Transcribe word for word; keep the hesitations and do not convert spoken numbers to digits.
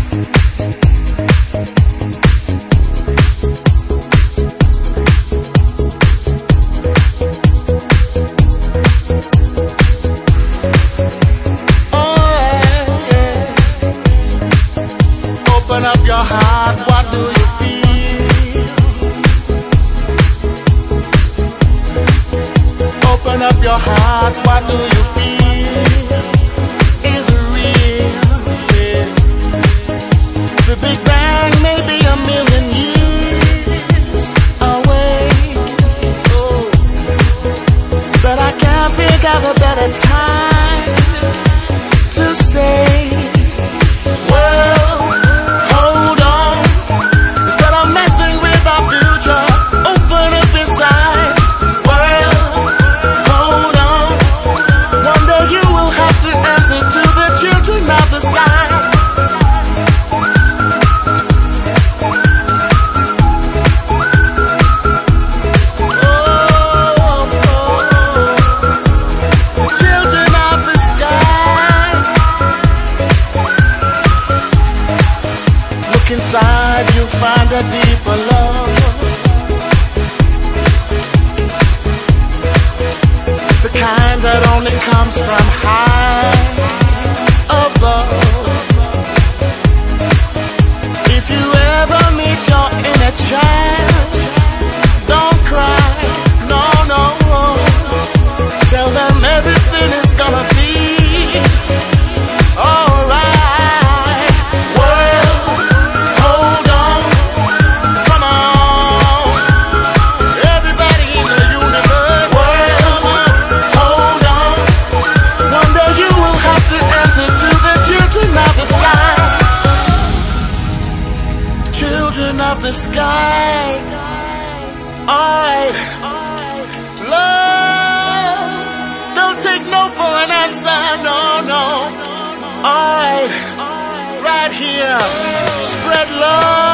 Open up your heart, what do you feel? Open up your heart, what do you feel? Is it real? Yeah. The Big Bang may be a million years away, oh, but I can't think of a better time to say, well, inside you find a deeper love, the kind that only comes from high above. If you ever meet your inner child, don't cry, no, no, tell them everything is gonna be alright. Children of the sky, alright, love, don't take no for an answer, no, no, alright, right here, spread love.